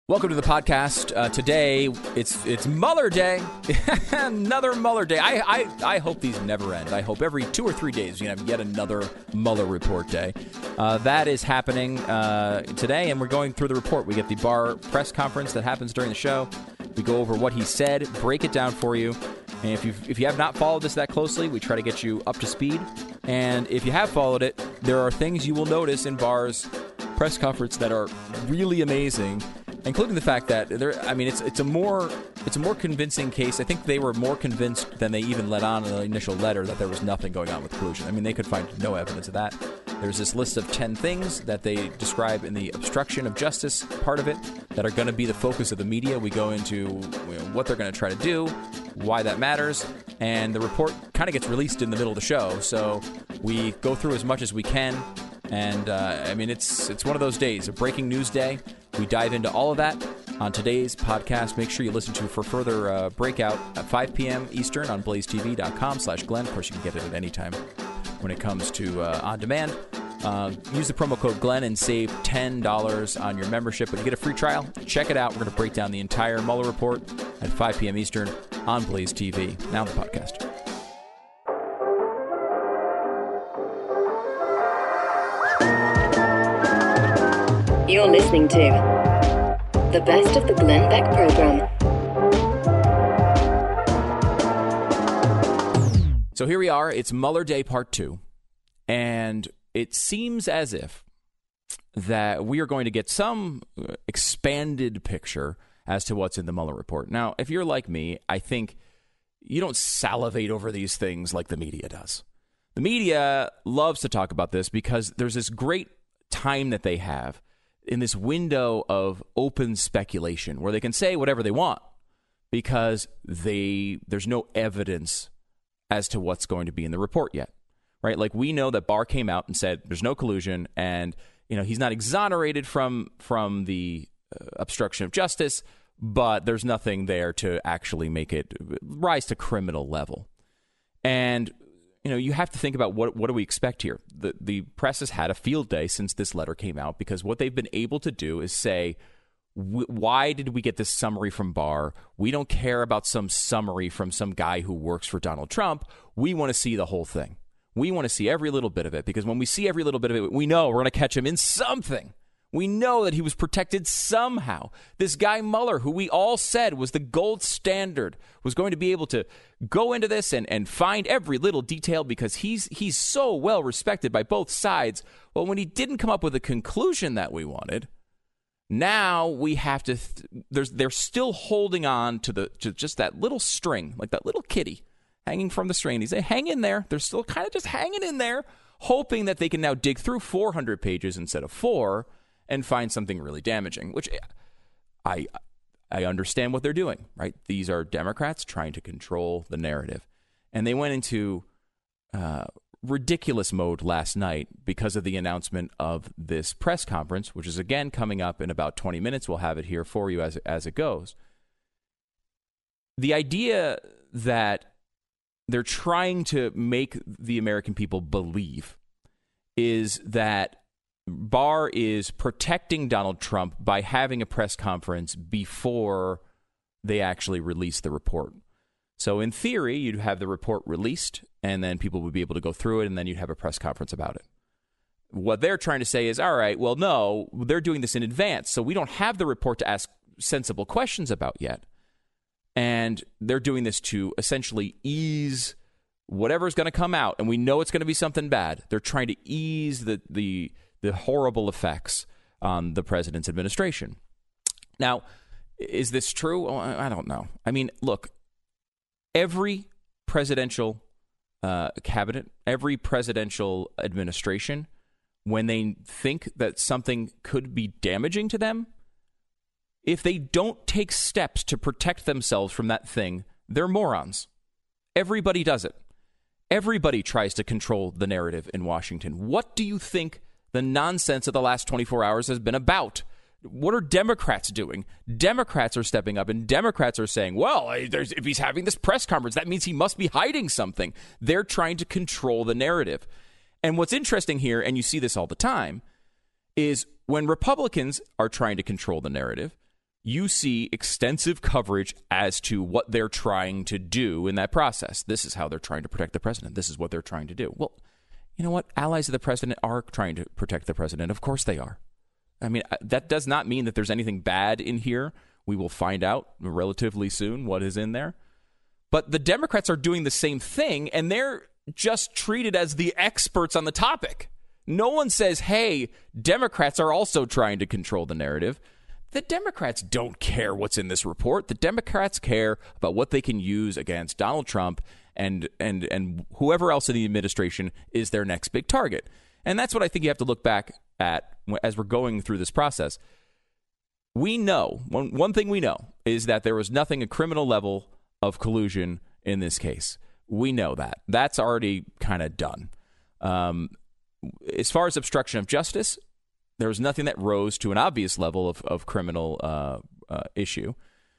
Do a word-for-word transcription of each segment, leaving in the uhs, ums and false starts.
Welcome to the podcast. Uh, today, it's it's Mueller Day. Another Mueller Day. I, I I hope these never end. I hope every two or three days you have yet another Mueller report day. Uh, that is happening uh, today, and we're going through the report. We get the Barr press conference that happens during the show. We go over what he said, break it down for you. And if you if you have not followed this that closely, we try to get you up to speed. And if you have followed it, there are things you will notice in Barr's press conference that are really amazing, including the fact that there. I mean, it's it's a more it's a more convincing case. I think they were more convinced than they even let on in the initial letter that there was nothing going on with collusion. I mean, they could find no evidence of that. There's this list of ten things that they describe in the obstruction of justice part of it that are going to be the focus of the media. We go into you know, what they're going to try to do, why that matters, and the report kind of gets released in the middle of the show. So we go through as much as we can. And, uh, I mean, it's it's one of those days, a breaking news day. We dive into all of that on today's podcast. Make sure you listen to for further uh, breakout at five p.m. Eastern on blaze t v dot com slash Glenn. Of course, you can get it at any time when it comes to uh, on demand. Uh, use the promo code Glenn and save ten dollars on your membership. But you get a free trial. Check it out. We're going to break down the entire Mueller report at five p.m. Eastern on Blaze T V. Now the podcast. You're listening to the best of the Glenn Beck program. So here we are. It's Mueller Day Part two. And it seems as if that we are going to get some expanded picture as to what's in the Mueller report. Now, if you're like me, I think you don't salivate over these things like the media does. The media loves to talk about this because there's this great time that they have in this window of open speculation where they can say whatever they want because they there's no evidence as to what's going to be in the report yet, right? Like we know that Barr came out and said there's no collusion and, you know, he's not exonerated from from the uh, obstruction of justice, but there's nothing there to actually make it rise to criminal level. And you know, you have to think about what what do we expect here. The the press has had a field day since this letter came out because what they've been able to do is say, why did we get this summary from Barr? We don't care about some summary from some guy who works for Donald Trump. We want to see the whole thing. We want to see every little bit of it because when we see every little bit of it, we know we're going to catch him in something. We know that he was protected somehow. This guy Mueller, who we all said was the gold standard, was going to be able to go into this and, and find every little detail because he's he's so well respected by both sides. Well, when he didn't come up with a conclusion that we wanted, now we have to. Th- there's they're still holding on to the to just that little string, like that little kitty hanging from the string. They say, hang in there. They're still kind of just hanging in there, hoping that they can now dig through four hundred pages instead of four. And find something really damaging, which I I understand what they're doing, right? These are Democrats trying to control the narrative. And they went into uh, ridiculous mode last night because of the announcement of this press conference, which is, again, coming up in about twenty minutes. We'll have it here for you as, as it goes. The idea that they're trying to make the American people believe is that Barr is protecting Donald Trump by having a press conference before they actually release the report. So in theory, you'd have the report released, and then people would be able to go through it, and then you'd have a press conference about it. What they're trying to say is, all right, well, no, they're doing this in advance, so we don't have the report to ask sensible questions about yet. And they're doing this to essentially ease whatever's going to come out, and we know it's going to be something bad. They're trying to ease the the the horrible effects on the president's administration. Now, is this true? Oh, I don't know. I mean, look, every presidential uh, cabinet, every presidential administration, when they think that something could be damaging to them, if they don't take steps to protect themselves from that thing, they're morons. Everybody does it. Everybody tries to control the narrative in Washington. What do you think the nonsense of the last twenty-four hours has been about? What are Democrats doing? Democrats are stepping up, and Democrats are saying, well, if he's having this press conference, that means he must be hiding something. They're trying to control the narrative. And what's interesting here, and you see this all the time, is when Republicans are trying to control the narrative, you see extensive coverage as to what they're trying to do in that process. This is how they're trying to protect the president. This is what they're trying to do. Well, you know what? Allies of the president are trying to protect the president. Of course they are. I mean, that does not mean that there's anything bad in here. We will find out relatively soon what is in there. But the Democrats are doing the same thing, and they're just treated as the experts on the topic. No one says, hey, Democrats are also trying to control the narrative. The Democrats don't care what's in this report. The Democrats care about what they can use against Donald Trump and and and whoever else in the administration is their next big target. And that's what I think you have to look back at as we're going through this process. We know, one, one thing we know is that there was nothing a criminal level of collusion in this case. We know that. That's already kind of done. Um, as far as obstruction of justice, there was nothing that rose to an obvious level of, of criminal uh, uh, issue.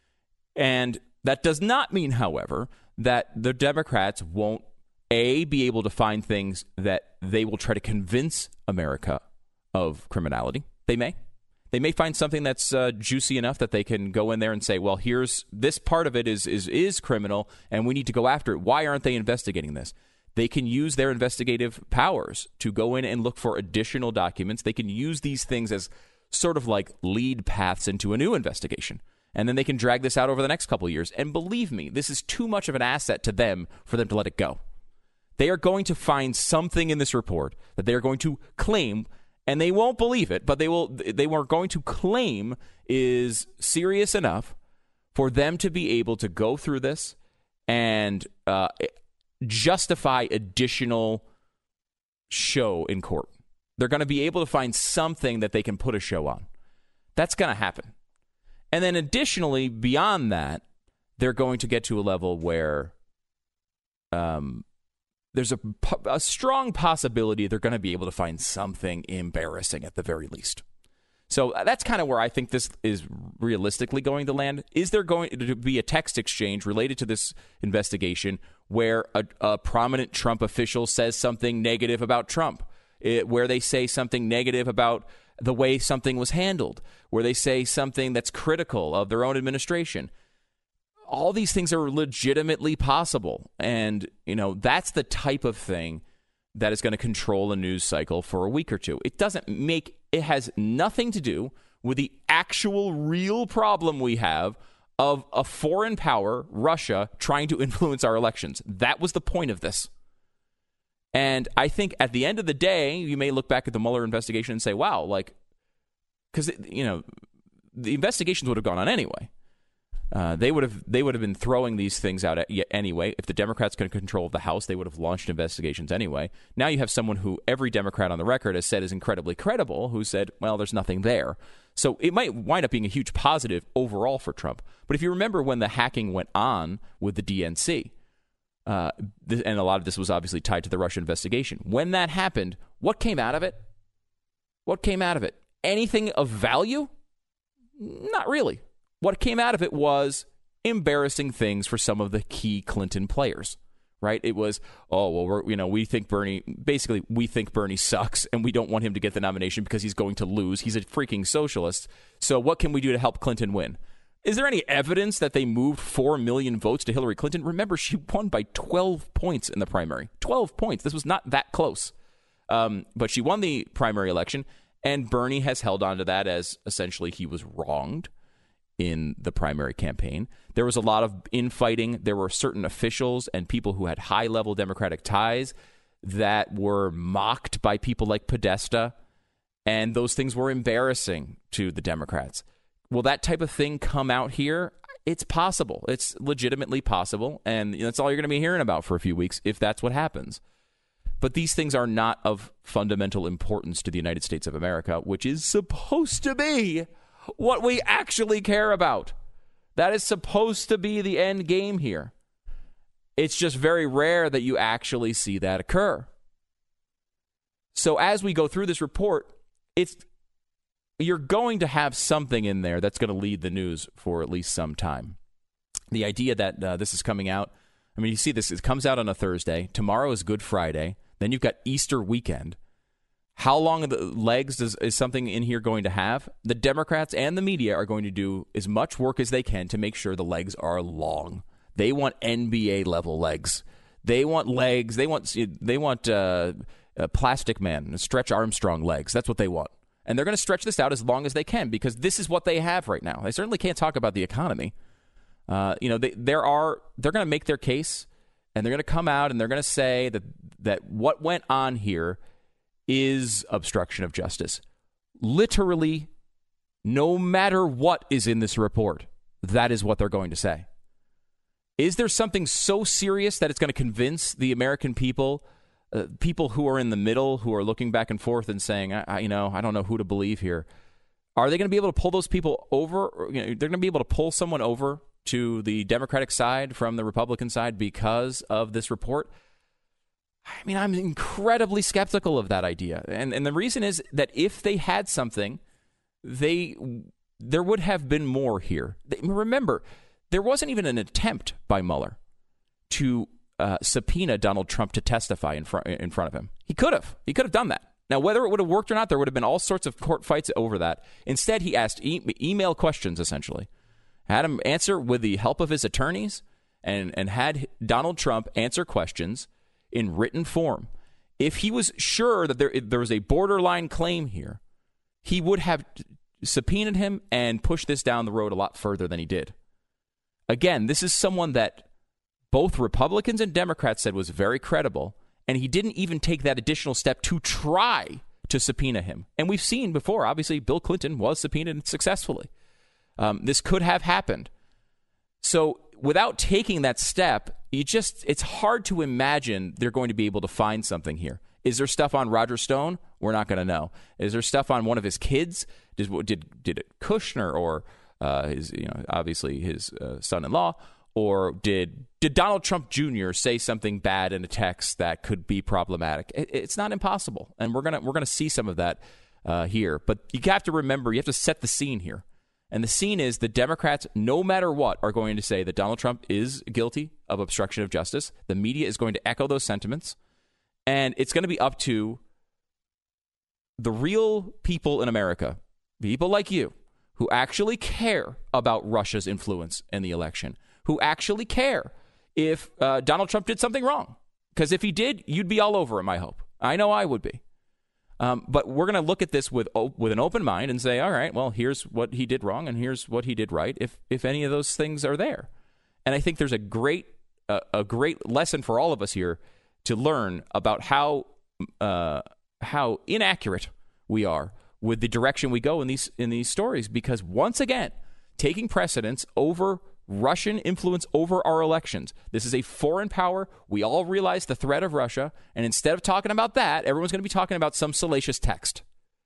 And that does not mean, however, that the Democrats won't, A, be able to find things that they will try to convince America of criminality. They may. They may find something that's uh, juicy enough that they can go in there and say, well, here's this part of it is is is criminal, and we need to go after it. Why aren't they investigating this? They can use their investigative powers to go in and look for additional documents. They can use these things as sort of like lead paths into a new investigation. And then they can drag this out over the next couple of years. And believe me, this is too much of an asset to them for them to let it go. They are going to find something in this report that they are going to claim, and they won't believe it, but they will. They were going to claim is serious enough for them to be able to go through this and uh, justify additional show in court. They're going to be able to find something that they can put a show on. That's going to happen. And then additionally, beyond that, they're going to get to a level where um, there's a, a strong possibility they're going to be able to find something embarrassing at the very least. So that's kind of where I think this is realistically going to land. Is there going to be a text exchange related to this investigation where a, a prominent Trump official says something negative about Trump, it, where they say something negative about the way something was handled, where they say something that's critical of their own administration? All these things are legitimately possible. And, you know, that's the type of thing that is going to control a news cycle for a week or two. It doesn't make, it has nothing to do with the actual real problem we have of a foreign power, Russia, trying to influence our elections. That was the point of this. And I think at the end of the day, you may look back at the Mueller investigation and say, wow, like, because, you know, the investigations would have gone on anyway. Uh, they would have they would have been throwing these things out anyway. If the Democrats could control the House, they would have launched investigations anyway. Now you have someone who every Democrat on the record has said is incredibly credible, who said, well, there's nothing there. So it might wind up being a huge positive overall for Trump. But if you remember when the hacking went on with the D N C, uh, th- and a lot of this was obviously tied to the Russia investigation, when that happened, what came out of it? What came out of it? Anything of value? Not really. What came out of it was embarrassing things for some of the key Clinton players, right? It was, oh, well, we're, you know, we think Bernie, basically, we think Bernie sucks, and we don't want him to get the nomination because he's going to lose. He's a freaking socialist. So what can we do to help Clinton win? Is there any evidence that they moved four million votes to Hillary Clinton? Remember, she won by twelve points in the primary. twelve points. This was not that close. Um, but she won the primary election, and Bernie has held on to that as essentially he was wronged in the primary campaign. There was a lot of infighting. There were certain officials and people who had high-level Democratic ties that were mocked by people like Podesta, and those things were embarrassing to the Democrats. Will that type of thing come out here? It's possible. It's legitimately possible, and that's all you're going to be hearing about for a few weeks if that's what happens. But these things are not of fundamental importance to the United States of America, which is supposed to be what we actually care about. That is supposed to be the end game here. It's just very rare that you actually see that occur. So as we go through this report, it's you're going to have something in there that's going to lead the news for at least some time. The idea that uh, this is coming out, I mean, you see this, it comes out on a Thursday. Tomorrow is Good Friday. Then you've got Easter weekend. How long of the legs does, is something in here going to have? The Democrats and the media are going to do as much work as they can to make sure the legs are long. They want N B A level legs. They want legs. They want they want uh, a Plastic Man, Stretch Armstrong legs. That's what they want. And they're going to stretch this out as long as they can because this is what they have right now. They certainly can't talk about the economy. Uh, you know, they, there are they're going to make their case, and they're going to come out and they're going to say that that what went on here is obstruction of justice. Literally, no matter what is in this report, that is what they're going to say. Is there something so serious that it's going to convince the American people, uh, people who are in the middle, who are looking back and forth and saying, I, I, you know, I don't know who to believe here? Are they going to be able to pull those people over? Or, you know, they're going to be able to pull someone over to the Democratic side from the Republican side because of this report? I mean, I'm incredibly skeptical of that idea. And and the reason is that if they had something, they there would have been more here. They, remember, there wasn't even an attempt by Mueller to uh, subpoena Donald Trump to testify in front in front of him. He could have. He could have done that. Now, whether it would have worked or not, there would have been all sorts of court fights over that. Instead, he asked e- email questions, essentially. Had him answer with the help of his attorneys and, and had Donald Trump answer questions in written form. If he was sure that there there was a borderline claim here, he would have subpoenaed him and pushed this down the road a lot further than he did. Again, this is someone that both Republicans and Democrats said was very credible, and he didn't even take that additional step to try to subpoena him. And we've seen before, obviously, Bill Clinton was subpoenaed successfully. Um, this could have happened. So without taking that step, you just it's hard to imagine they're going to be able to find something here. Is there stuff on Roger Stone? We're not going to know. Is there stuff on one of his kids? Did did, did it Kushner or uh, his you know obviously his uh, son-in-law? Or did did Donald Trump Junior say something bad in a text that could be problematic? It, it's not impossible, and we're gonna we're gonna see some of that uh, here. But you have to remember, you have to set the scene here. And the scene is the Democrats, no matter what, are going to say that Donald Trump is guilty of obstruction of justice. The media is going to echo those sentiments. And it's going to be up to the real people in America, people like you, who actually care about Russia's influence in the election, who actually care if uh, Donald Trump did something wrong. Because if he did, you'd be all over him, I hope. I know I would be. Um, but we're going to look at this with with an open mind and say, all right, well, here's what he did wrong and here's what he did right, if if any of those things are there. And I think there's a great uh, a great lesson for all of us here to learn about how uh, how inaccurate we are with the direction we go in these in these stories. Because once again, taking precedence over Russian influence over our elections. This is a foreign power. We all realize the threat of Russia. And instead of talking about that, everyone's going to be talking about some salacious text.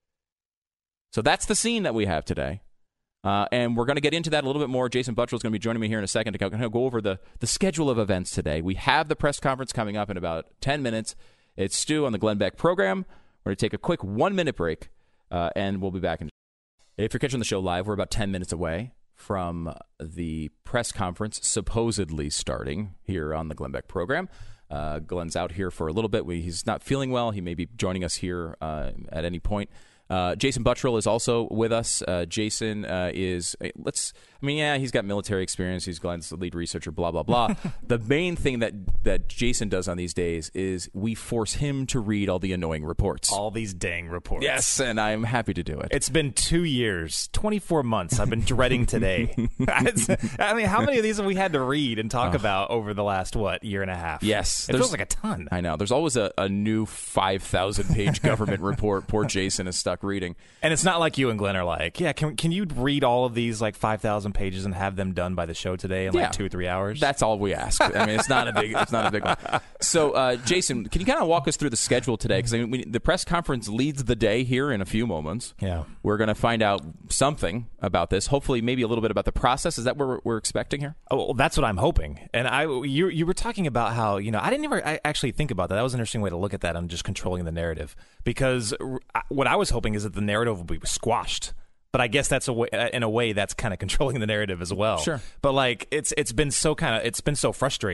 So that's the scene that we have today. Uh, and we're going to get into that a little bit more. Jason Buttrill is going to be joining me here in a second to kind of go over the, the schedule of events today. We have the press conference coming up in about ten minutes. It's Stu on the Glenn Beck program. We're going to take a quick one-minute break, uh, and we'll be back. In- if you're catching the show live, we're about ten minutes away from the press conference supposedly starting here on the Glenn Beck program. Uh, Glenn's out here for a little bit. We, he's not feeling well. He may be joining us here uh, at any point. Uh, Jason Buttrill is also with us. Uh, Jason uh, is, let's, I mean, yeah, he's got military experience. He's Glenn's lead researcher, blah, blah, blah. The main thing that, that Jason does on these days is we force him to read all the annoying reports. All these dang reports. Yes, and I'm happy to do it. It's been two years, twenty-four months. I've been dreading today. I mean, how many of these have we had to read and talk oh. about over the last, what, year and a half? Yes. It feels like a ton. I know. There's always a, a new five thousand page government report poor Jason is stuck reading. And it's not like you and Glenn are like, yeah, can can you read all of these like five thousand pages and have them done by the show today in yeah. like two or three hours? That's all we ask. I mean, it's not a big, it's not a big one. So, uh, Jason, can you kind of walk us through the schedule today? Because I mean, we, the press conference leads the day here in a few moments. Yeah, we're going to find out something about this. Hopefully, maybe a little bit about the process. Is that what we're, we're expecting here? Oh, well, that's what I'm hoping. And I, you, you were talking about how you know I didn't ever I actually think about that. That was an interesting way to look at that on just controlling the narrative. Because what I was hoping is that the narrative will be squashed. But I guess that's a way, in a way that's kind of controlling the narrative as well. Sure. But like it's it's been so kind of it's been so frustrating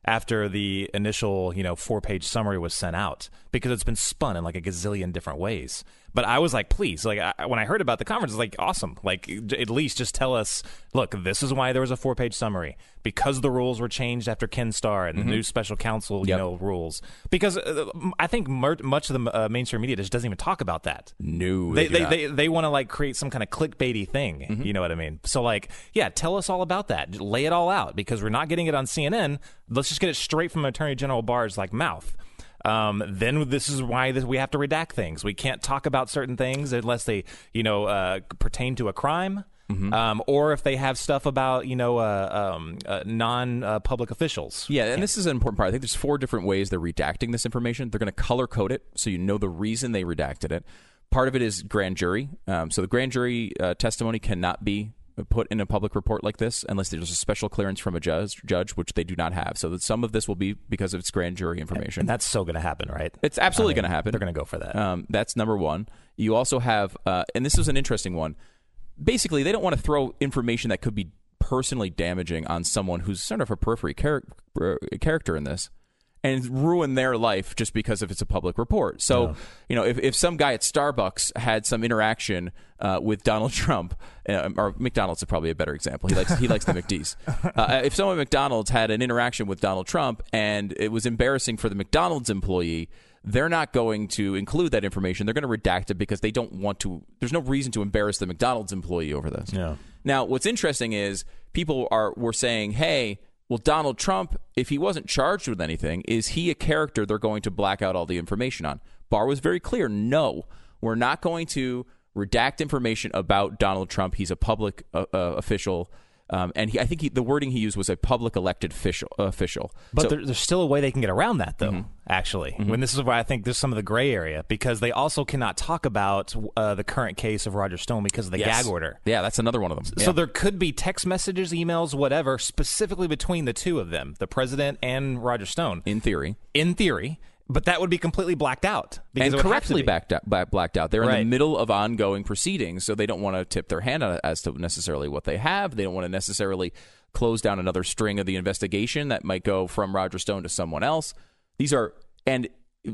after the initial, you know, four-page summary was sent out because it's been spun in like a gazillion different ways. But I was like, please, like I, when I heard about the conference, I was like, awesome. Like at least just tell us, look, this is why there was a four-page summary because the rules were changed after Ken Starr and mm-hmm. the new special counsel, you yep. know, rules. Because uh, I think mer- much of the uh, mainstream media just doesn't even talk about that. No, they they they, they, they want to like create some kind of clickbaity thing. Mm-hmm. You know what I mean? So like, yeah, tell us all about that. Just lay it all out because we're not getting it on C N N. Let's just get it straight from Attorney General Barr's like mouth. Um, then this is why this, we have to redact things. We can't talk about certain things unless they, you know, uh, pertain to a crime, mm-hmm. um, or if they have stuff about, you know, uh, um, uh, non-public uh, officials. Yeah, and this is an important part. I think there's four different ways they're redacting this information. They're going to color code it so you know the reason they redacted it. Part of it is grand jury. Um, so the grand jury uh, testimony cannot be put in a public report like this unless there's a special clearance from a judge, judge which they do not have. So that some of this will be because of its grand jury information. And that's still going to happen, right? It's absolutely I mean, going to happen. They're going to go for that. Um, that's number one. You also have, uh, and this is an interesting one, basically they don't want to throw information that could be personally damaging on someone who's sort of a periphery char- character in this and ruin their life just because if it's a public report. So, no. you know, if, if some guy at Starbucks had some interaction uh, with Donald Trump, uh, or McDonald's is probably a better example. He likes he likes the McD's. Uh, if someone at McDonald's had an interaction with Donald Trump and it was embarrassing for the McDonald's employee, they're not going to include that information. They're going to redact it because they don't want to. There's no reason to embarrass the McDonald's employee over this. Yeah. Now, what's interesting is people are were saying, hey, well, Donald Trump, if he wasn't charged with anything, is he a character they're going to black out all the information on? Barr was very clear. No, we're not going to redact information about Donald Trump. He's a public uh, uh, official. Um, and he, I think he, the wording he used was a public elected official. official. But so, there, there's still a way they can get around that, though, mm-hmm. actually. Mm-hmm. When this is where I think there's some of the gray area, because they also cannot talk about uh, the current case of Roger Stone because of the yes. gag order. Yeah, that's another one of them. So yeah. there could be text messages, emails, whatever, specifically between the two of them, the president and Roger Stone. In theory. In theory. But that would be completely blacked out. And correctly backed out, blacked out. They're right. in the middle of ongoing proceedings, so they don't want to tip their hand as to necessarily what they have. They don't want to necessarily close down another string of the investigation that might go from Roger Stone to someone else. These are, and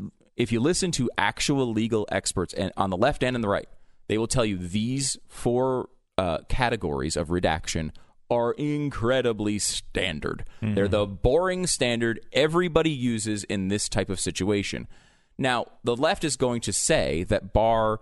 if you listen to actual legal experts and on the left and on the right, they will tell you these four uh, categories of redaction are incredibly standard. Mm-hmm. They're the boring standard everybody uses in this type of situation. Now, the left is going to say that Barr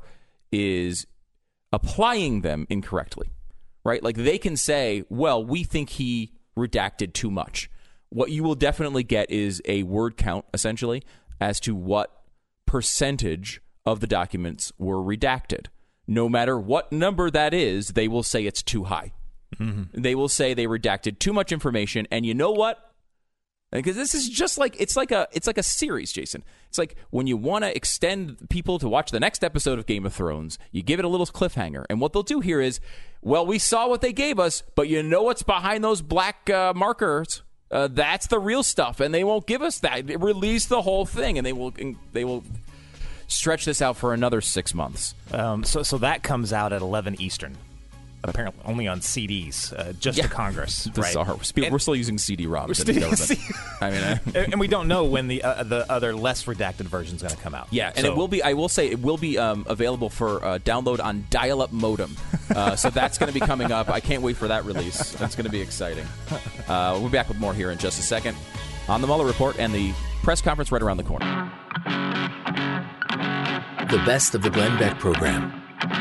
is applying them incorrectly, right? Like they can say, well, we think he redacted too much. What you will definitely get is a word count, essentially, as to what percentage of the documents were redacted. No matter what number that is, they will say it's too high. Mm-hmm. They will say they redacted too much information, and you know what? Because this is just like it's like a it's like a series, Jason. It's like when you want to extend people to watch the next episode of Game of Thrones, you give it a little cliffhanger, and what they'll do here is, well, we saw what they gave us, but you know what's behind those black uh, markers? Uh, that's the real stuff, and they won't give us that. They release the whole thing, and they will they will stretch this out for another six months. Um, so so that comes out at eleven Eastern. Apparently only on C Ds, uh, just yeah. to Congress. Right? We're, and, we're still using C D ROMs. Still, in the government. I mean, uh, and, and we don't know when the uh, the other less redacted version is going to come out. Yeah, and so. it will be. I will say it will be um, available for uh, download on dial-up modem. Uh, so that's going to be coming up. I can't wait for that release. That's going to be exciting. Uh, we'll be back with more here in just a second on the Mueller Report and the press conference right around the corner. The best of the Glenn Beck program.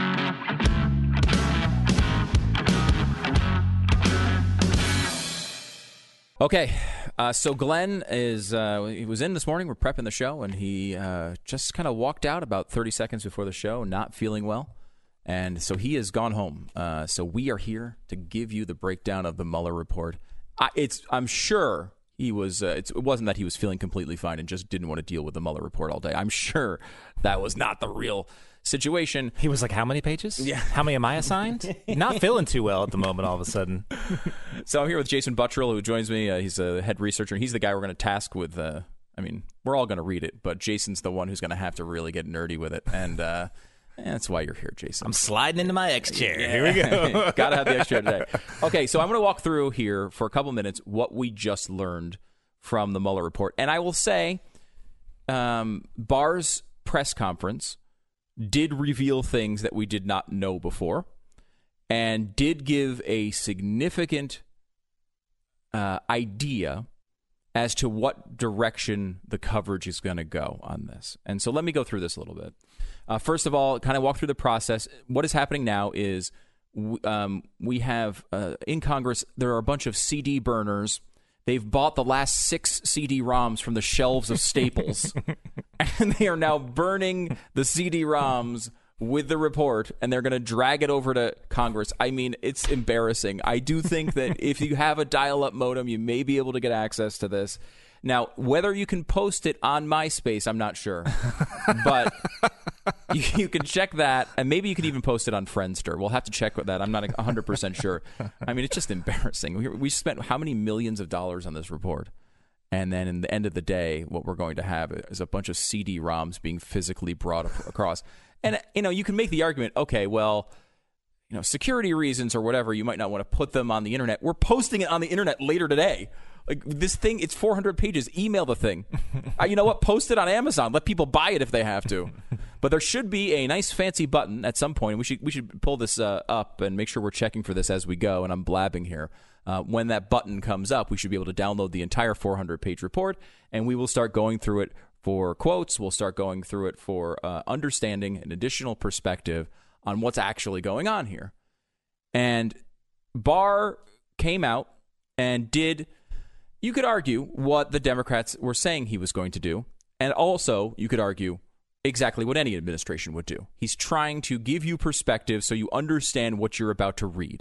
Okay, uh, so Glenn is uh, he was in this morning. We're prepping the show, and he uh, just kind of walked out about thirty seconds before the show, not feeling well. And so he has gone home. Uh, so we are here to give you the breakdown of the Mueller report. I, it's I'm sure he was. Uh, it's, it wasn't that he was feeling completely fine and just didn't want to deal with the Mueller report all day. I'm sure that was not the real situation. He was like, how many pages? Yeah. How many am I assigned? Not feeling too well at the moment all of a sudden. So I'm here with Jason Buttrill, who joins me. Uh, he's a head researcher, and he's the guy we're going to task with, uh, I mean, we're all going to read it, but Jason's the one who's going to have to really get nerdy with it, and uh, that's why you're here, Jason. I'm sliding into my X chair. Yeah. Here we go. Got to have the X chair today. Okay, so I'm going to walk through here for a couple minutes what we just learned from the Mueller report. And I will say, um, Barr's press conference did reveal things that we did not know before, and did give a significant uh, idea as to what direction the coverage is going to go on this. And so let me go through this a little bit. Uh, first of all, kind of walk through the process. What is happening now is um, we have uh, in Congress, there are a bunch of C D burners. They've bought the last six C D ROMs from the shelves of Staples, and they are now burning the C D ROMs with the report, and they're going to drag it over to Congress. I mean, it's embarrassing. I do think that if you have a dial-up modem, you may be able to get access to this. Now, whether you can post it on MySpace, I'm not sure. But you, you can check that, and maybe you can even post it on Friendster. We'll have to check with that. I'm not one hundred percent sure. I mean, it's just embarrassing. We, we spent how many millions of dollars on this report? And then in the end of the day, what we're going to have is a bunch of C D ROMs being physically brought across. And, you know, you can make the argument, okay, well, you know, security reasons or whatever, you might not want to put them on the internet. We're posting it on the internet later today. Like, this thing, it's four hundred pages. Email the thing. uh, you know what? Post it on Amazon. Let people buy it if they have to. But there should be a nice fancy button at some point. We should we should pull this uh, up and make sure we're checking for this as we go. And I'm blabbing here. Uh, when that button comes up, we should be able to download the entire four hundred page report, and we will start going through it for quotes. We'll start going through it for uh, understanding an additional perspective on what's actually going on here. And Barr came out and did, you could argue, what the Democrats were saying he was going to do. And also, you could argue exactly what any administration would do. He's trying to give you perspective so you understand what you're about to read.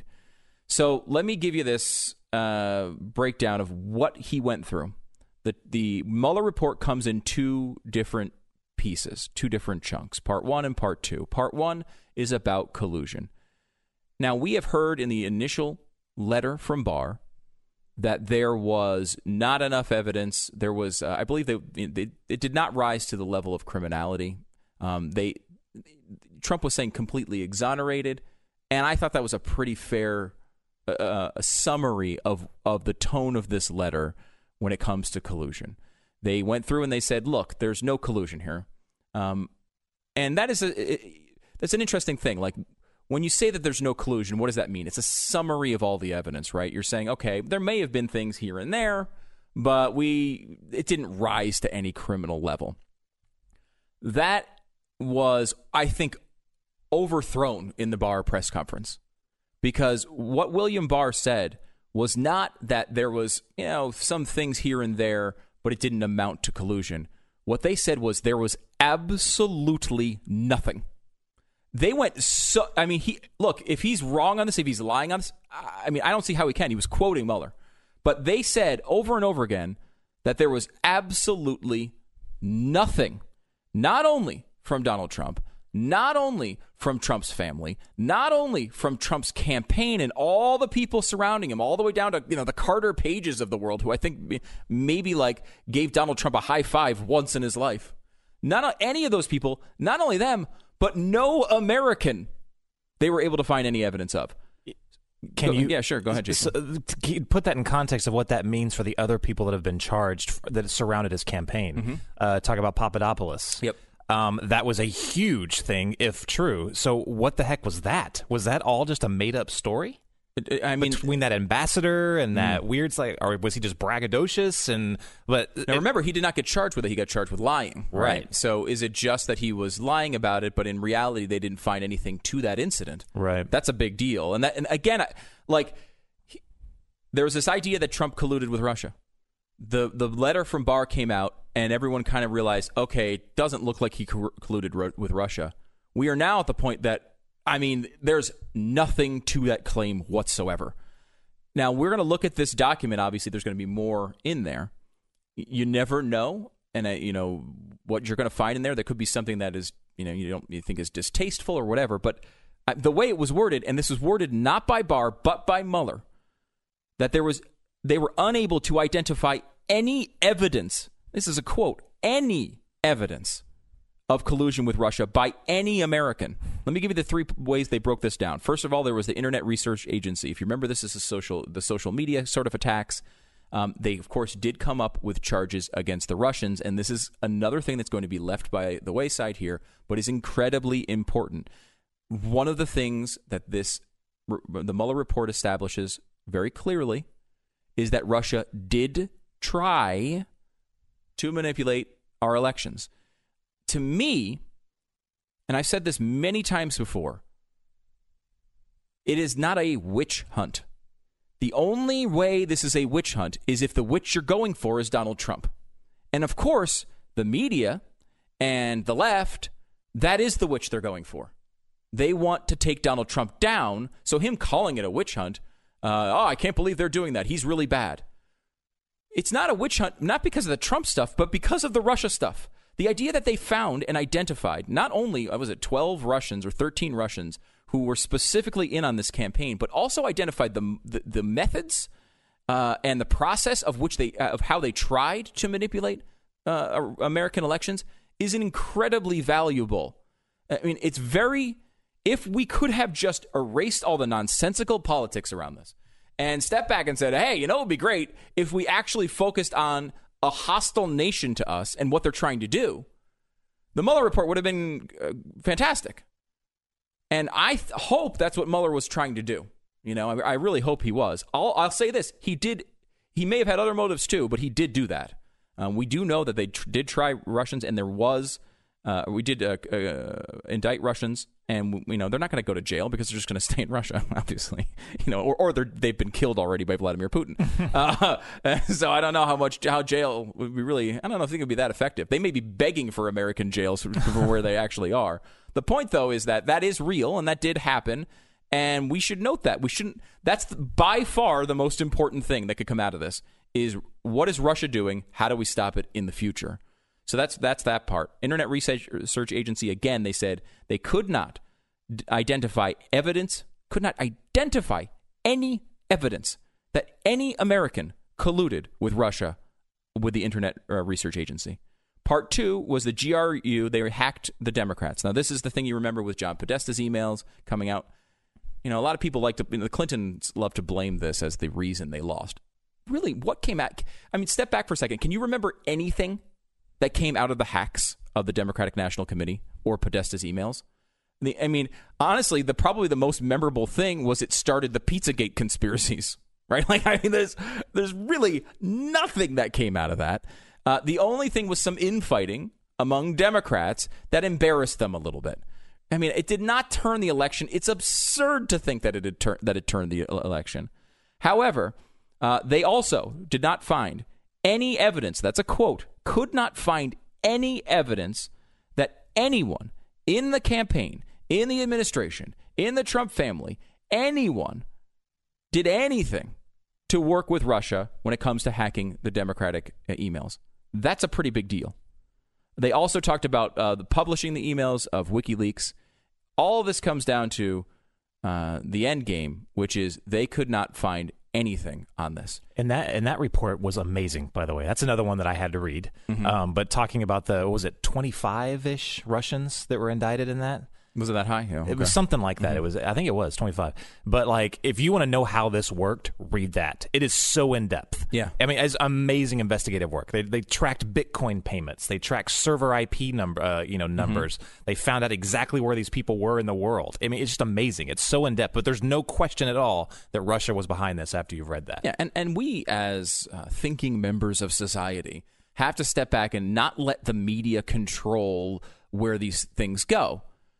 So let me give you this uh, breakdown of what he went through. The, the Mueller report comes in two different pieces, two different chunks, part one and part two. Part one is about collusion. Now, we have heard in the initial letter from Barr that there was not enough evidence. There was, uh, I believe, they, they it did not rise to the level of criminality. Um, they Trump was saying completely exonerated, and I thought that was a pretty fair uh, a summary of of the tone of this letter when it comes to collusion. They went through and they said, look, there's no collusion here. Um, and that is a, it, that's an interesting thing. Like, when you say that there's no collusion, what does that mean? It's a summary of all the evidence, right? You're saying, okay, there may have been things here and there, but we it didn't rise to any criminal level. That was, I think, overthrown in the Barr press conference, because what William Barr said was not that there was, you know, some things here and there, but it didn't amount to collusion. What they said was there was absolutely nothing. They went so, I mean, he look, if he's wrong on this, if he's lying on this, I mean, I don't see how he can. He was quoting Mueller. But they said over and over again that there was absolutely nothing, not only from Donald Trump, not only from Trump's family, not only from Trump's campaign and all the people surrounding him, all the way down to, you know, the Carter Pages of the world, who I think maybe like gave Donald Trump a high five once in his life. Not any of those people, not only them, but no American they were able to find any evidence of. Can you? Yeah, sure. Go ahead, Jason. So, put that in context of what that means for the other people that have been charged that surrounded his campaign. Mm-hmm. Uh, talk about Papadopoulos. Yep. Um, that was a huge thing, if true. So what the heck was that? Was that all just a made-up story? I mean, between that ambassador and that mm. weird, like, or was he just braggadocious? And but now remember, he did not get charged with it. He got charged with lying. Right. right. So is it just that he was lying about it, but in reality they didn't find anything to that incident? Right. That's a big deal. And that, and again, like, he, there was this idea that Trump colluded with Russia. The the letter from Barr came out, and everyone kind of realized, okay, it doesn't look like he colluded ro- with Russia. We are now at the point that, I mean, there's nothing to that claim whatsoever. Now, we're going to look at this document. Obviously, there's going to be more in there. You never know, and uh, you know what you're going to find in there. There could be something that is, you know, you don't you think is distasteful or whatever. But uh, the way it was worded, and this was worded not by Barr but by Mueller, that there was they were unable to identify any evidence. This is a quote: any evidence of collusion with Russia by any American. Let me give you the three ways they broke this down. First of all, there was the Internet Research Agency. If you remember, this is a social, the social media sort of attacks. Um, they, of course, did come up with charges against the Russians, and this is another thing that's going to be left by the wayside here, but is incredibly important. One of the things that this the Mueller report establishes very clearly is that Russia did try to manipulate our elections. To me, and I've said this many times before, it is not a witch hunt. The only way this is a witch hunt is if the witch you're going for is Donald Trump. And of course, the media and the left, that is the witch they're going for. They want to take Donald Trump down, so him calling it a witch hunt, uh, oh, I can't believe they're doing that. He's really bad. It's not a witch hunt, not because of the Trump stuff, but because of the Russia stuff. The idea that they found and identified not only, was it twelve Russians or thirteen Russians who were specifically in on this campaign, but also identified the the, the methods uh, and the process of which they uh, of how they tried to manipulate uh, American elections is an incredibly valuable. I mean, it's very. If we could have just erased all the nonsensical politics around this and stepped back and said, hey, you know, it would be great if we actually focused on a hostile nation to us and what they're trying to do, the Mueller report would have been uh, fantastic. And I th- hope that's what Mueller was trying to do. You know, I, I really hope he was. I'll, I'll say this. He did. He may have had other motives, too, but he did do that. Um, we do know that they tr- did try Russians, and there was uh, we did uh, uh, indict Russians. And, you know, they're not going to go to jail because they're just going to stay in Russia, obviously, you know, or, or they're, they've been killed already by Vladimir Putin. uh, so I don't know how much, how jail would be really, I don't know if it would be that effective. They may be begging for American jails for, for where they actually are. The point, though, is that that is real and that did happen. And we should note that. We shouldn't, that's the, by far the most important thing that could come out of this is what is Russia doing? How do we stop it in the future? So that's that's that part. Internet Research Research Agency, again, they said they could not d- identify evidence, could not identify any evidence that any American colluded with Russia with the Internet uh, Research Agency. Part two was the G R U. They hacked the Democrats. Now, this is the thing you remember with John Podesta's emails coming out. You know, a lot of people like to, you know, the Clintons love to blame this as the reason they lost. Really, what came out? I mean, step back for a second. Can you remember anything that came out of the hacks of the Democratic National Committee or Podesta's emails? The, I mean, honestly, the probably the most memorable thing was it started the Pizzagate conspiracies, right? Like, I mean, there's there's really nothing that came out of that. Uh, the only thing was some infighting among Democrats that embarrassed them a little bit. I mean, it did not turn the election. It's absurd to think that it had tur- that it turned the election. However, uh, they also did not find any evidence, that's a quote, could not find any evidence that anyone in the campaign, in the administration, in the Trump family, anyone did anything to work with Russia when it comes to hacking the Democratic uh, emails. That's a pretty big deal. They also talked about uh, the publishing the emails of WikiLeaks. All of this comes down to uh, the end game, which is they could not find anything on this. And that and that report was amazing, by the way. That's another one that I had to read. Mm-hmm. Um, but talking about the, what was it, twenty-five-ish Russians that were indicted in that? Was it that high? Yeah, okay. It was something like that. Mm-hmm. It was, I think it was twenty-five. But like, if you want to know how this worked, read that. It is so in depth. Yeah, I mean, it's amazing investigative work. They they tracked Bitcoin payments. They tracked server I P number, uh, you know, numbers. Mm-hmm. They found out exactly where these people were in the world. I mean, it's just amazing. It's so in depth. But there's no question at all that Russia was behind this. After you've read that, yeah, and and we as uh, thinking members of society have to step back and not let the media control where these things go.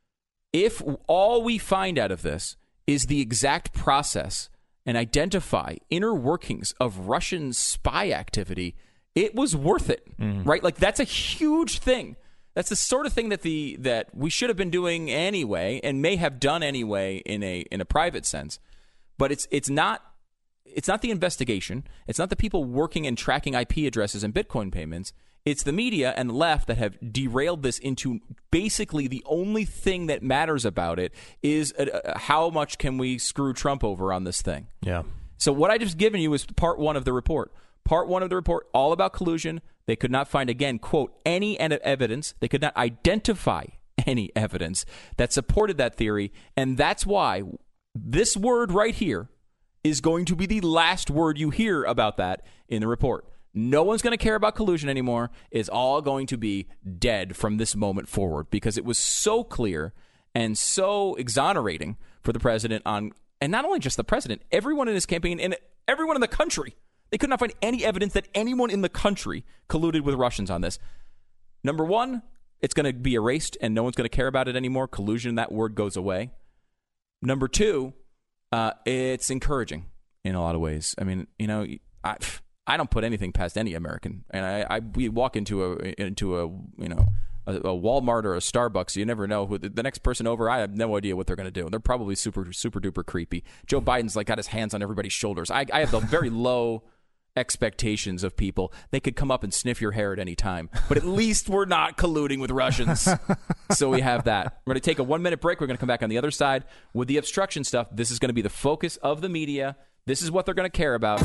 If all we find out of this is the exact process and identify inner workings of Russian spy activity, it was worth it, mm. right? Like, that's a huge thing. That's the sort of thing that the that we should have been doing anyway and may have done anyway in a in a private sense. But it's it's not it's not the investigation. It's not the people working and tracking I P addresses and Bitcoin payments. It's the media and the left that have derailed this into basically the only thing that matters about it is uh, how much can we screw Trump over on this thing. Yeah. So what I just given you is part one of the report. Part one of the report, all about collusion. They could not find, again, quote, any evidence. They could not identify any evidence that supported that theory. And that's why this word right here is going to be the last word you hear about that in the report. No one's going to care about collusion anymore. It's all going to be dead from this moment forward because it was so clear and so exonerating for the president on, and not only just the president, everyone in his campaign and everyone in the country. They could not find any evidence that anyone in the country colluded with Russians on this. Number one, it's going to be erased and no one's going to care about it anymore. Collusion, that word goes away. Number two, uh, it's encouraging in a lot of ways. I mean, you know, I I don't put anything past any American. And I, I we walk into a into a you know a, a Walmart or a Starbucks. You never know who the, the next person over. I have no idea what they're going to do. They're probably super super duper creepy. Joe Biden's like got his hands on everybody's shoulders. I I have the very low expectations of people. They could come up and sniff your hair at any time, but at least we're not colluding with Russians. So we have that. We're going to take a one minute break. We're going to come back on the other side with the obstruction stuff. This is going to be the focus of the media. This is what they're going to care about.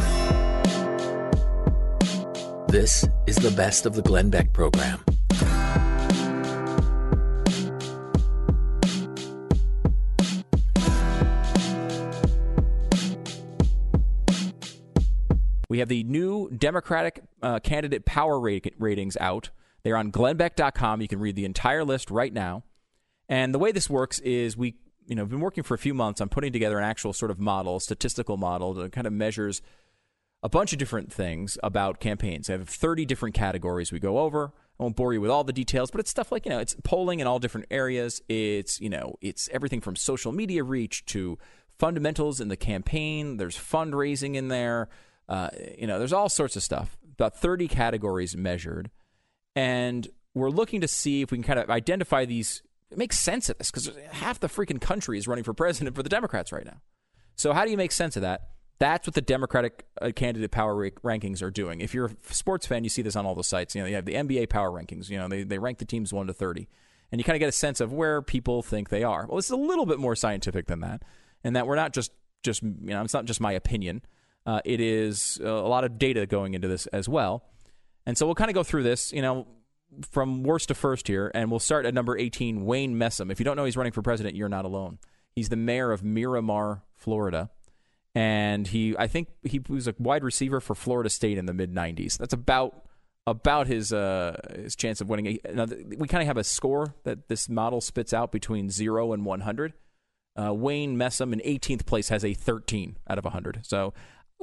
This is the best of the Glenn Beck program. We have the new Democratic uh, candidate power rate- ratings out. They're on glenn beck dot com. You can read the entire list right now. And the way this works is we, you know, have been working for a few months on putting together an actual sort of model, statistical model that kind of measures a bunch of different things about campaigns. I have thirty different categories we go over. I won't bore you with all the details, but it's stuff like, you know, it's polling in all different areas. It's, you know, it's everything from social media reach to fundamentals in the campaign. There's fundraising in there. Uh, you know, there's all sorts of stuff, about thirty categories measured. And we're looking to see if we can kind of identify these, make sense of this, because half the freaking country is running for president for the Democrats right now. So how do you make sense of that? That's what the Democratic uh, candidate power ra- rankings are doing. If you're a sports fan, you see this on all the sites. You know, you have the N B A power rankings. You know, they, they rank the teams one to thirty. And you kind of get a sense of where people think they are. Well, it's a little bit more scientific than that, and that we're not just, just you know, it's not just my opinion. Uh, it is a lot of data going into this as well. And so we'll kind of go through this, you know, from worst to first here. And we'll start at number eighteen, Wayne Messam. If you don't know he's running for president, you're not alone. He's the mayor of Miramar, Florida. And he, I think he was a wide receiver for Florida State in the mid nineties. That's about about his uh, his chance of winning. Now, we kind of have a score that this model spits out between zero and one hundred. Uh, Wayne Messam in eighteenth place has a thirteen out of one hundred. So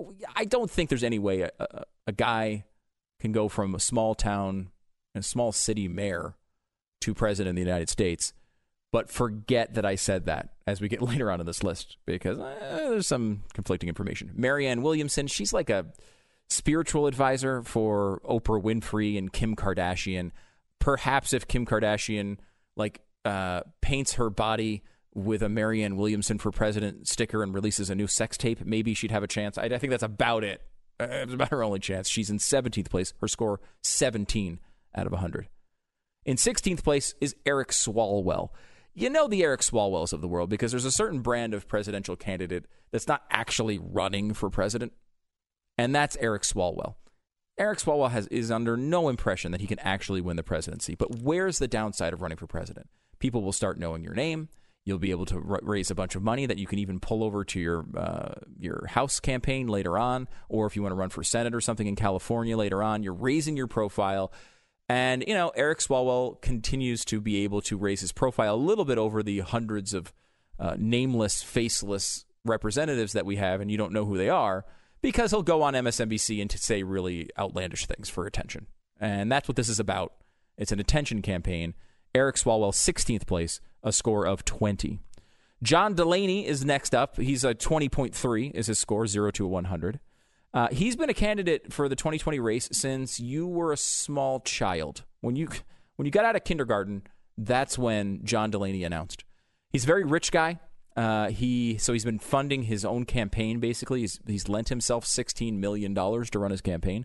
I don't think there's any way a, a, a guy can go from a small town, a small city mayor to president of the United States. But forget that I said that as we get later on in this list, because uh, there's some conflicting information. Marianne Williamson, she's like a spiritual advisor for Oprah Winfrey and Kim Kardashian. Perhaps if Kim Kardashian like uh, paints her body with a Marianne Williamson for president sticker and releases a new sex tape, maybe she'd have a chance. I, I think that's about it. Uh, it's about her only chance. She's in seventeenth place. Her score, seventeen out of one hundred. In sixteenth place is Eric Swalwell. You know the Eric Swalwells of the world because there's a certain brand of presidential candidate that's not actually running for president, and that's Eric Swalwell. Eric Swalwell has, is under no impression that he can actually win the presidency. But where's the downside of running for president? People will start knowing your name. You'll be able to r- raise a bunch of money that you can even pull over to your uh, your House campaign later on, or if you want to run for Senate or something in California later on, you're raising your profile. And, you know, Eric Swalwell continues to be able to raise his profile a little bit over the hundreds of uh, nameless, faceless representatives that we have, and you don't know who they are, because he'll go on M S N B C and to say really outlandish things for attention. And that's what this is about. It's an attention campaign. Eric Swalwell, sixteenth place, a score of twenty. John Delaney is next up. He's a twenty point three is his score, zero to one hundred. Uh, he's been a candidate for the twenty twenty race since you were a small child. When you when you got out of kindergarten, that's when John Delaney announced. He's a very rich guy. Uh, he so he's been funding his own campaign, basically. He's, he's lent himself sixteen million dollars to run his campaign.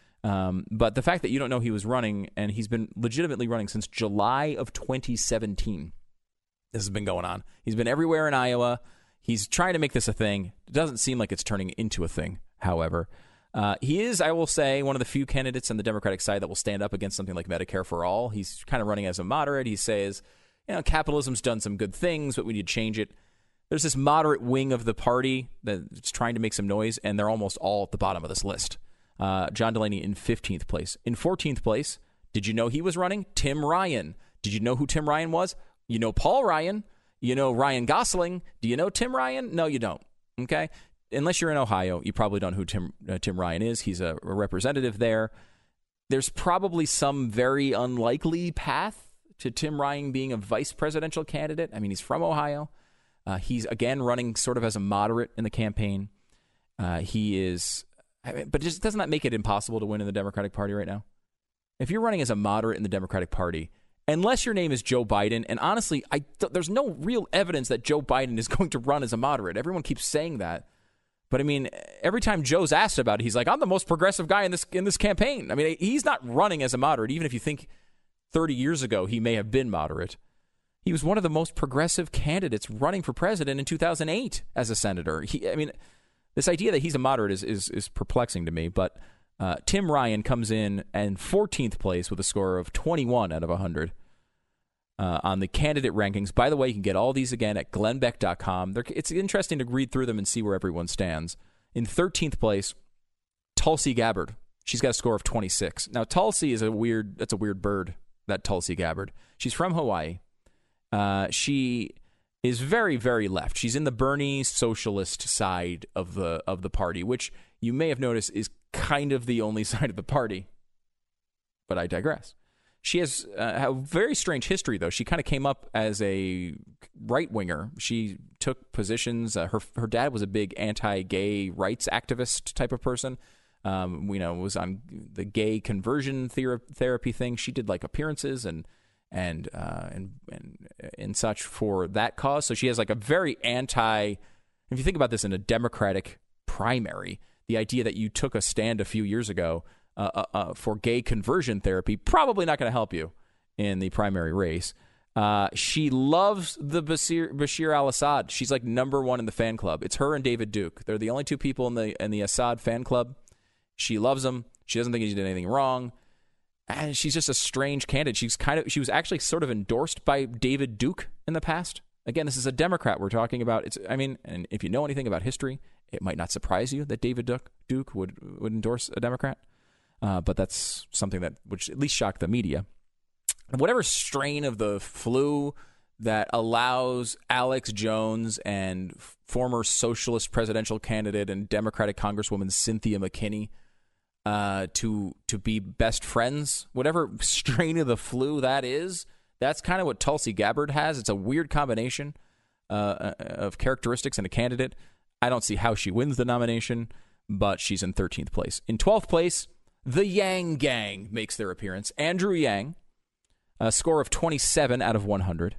Um, but the fact that you don't know he was running, and he's been legitimately running since July of twenty seventeen. This has been going on. He's been everywhere in Iowa. He's trying to make this a thing. It doesn't seem like it's turning into a thing, however. Uh, he is, I will say, one of the few candidates on the Democratic side that will stand up against something like Medicare for All. He's kind of running as a moderate. He says, you know, capitalism's done some good things, but we need to change it. there's this moderate wing of the party that's trying to make some noise, and they're almost all at the bottom of this list. Uh, John Delaney in fifteenth place. In fourteenth place, did you know he was running? Tim Ryan. Did you know who Tim Ryan was? You know Paul Ryan. You know Ryan Gosling. Do you know Tim Ryan? No, you don't. Okay? Unless you're in Ohio, you probably don't know who Tim, uh, Tim Ryan is. He's a, a representative there. There's probably some very unlikely path to Tim Ryan being a vice presidential candidate. I mean, he's from Ohio. Uh, he's, again, running sort of as a moderate in the campaign. Uh, he is, I mean, but just doesn't that make it impossible to win in the Democratic Party right now? If you're running as a moderate in the Democratic Party, unless your name is Joe Biden, and honestly, I th- there's no real evidence that Joe Biden is going to run as a moderate. Everyone keeps saying that. But, I mean, every time Joe's asked about it, he's like, I'm the most progressive guy in this in this campaign. I mean, he's not running as a moderate, even if you think thirty years ago he may have been moderate. He was one of the most progressive candidates running for president in two thousand eight as a senator. He, I mean, this idea that he's a moderate is is, is perplexing to me. But uh, Tim Ryan comes in in fourteenth place with a score of twenty-one out of one hundred. Uh, on the candidate rankings. By the way, you can get all these again at glenn beck dot com. They're, it's interesting to read through them and see where everyone stands. In thirteenth place, Tulsi Gabbard. She's got a score of twenty-six. Now, Tulsi is a weird, that's a weird bird, that Tulsi Gabbard. She's from Hawaii. Uh, she is very, very left. She's in the Bernie socialist side of the of the party, which you may have noticed is kind of the only side of the party. But I digress. She has uh, a very strange history, though. She kind of came up as a right-winger. She took positions. Uh, her her dad was a big anti-gay rights activist type of person. Um, you know, was on the gay conversion thera- therapy thing. She did like appearances and and uh, and and and such for that cause. So she has like a very anti. If you think about this in a Democratic primary, the idea that you took a stand a few years ago. Uh, uh, uh, for gay conversion therapy, probably not going to help you in the primary race. Uh, she loves the Bashir, Bashir al-Assad. She's like number one in the fan club. It's her and David Duke. They're the only two people in the in the Assad fan club. She loves him. She doesn't think he did anything wrong. And she's just a strange candidate. She's kind of she was actually sort of endorsed by David Duke in the past. Again, this is a Democrat we're talking about. It's I mean, and if you know anything about history, it might not surprise you that David Duke, Duke would would endorse a Democrat. Uh, but that's something that would at least shock the media. Whatever strain of the flu that allows Alex Jones and f- former socialist presidential candidate and Democratic Congresswoman Cynthia McKinney uh, to to be best friends, whatever strain of the flu that is, that's kind of what Tulsi Gabbard has. It's a weird combination uh, of characteristics in a candidate. I don't see how she wins the nomination, but she's in thirteenth place. In twelfth place, the Yang Gang makes their appearance. Andrew Yang, a score of twenty-seven out of one hundred.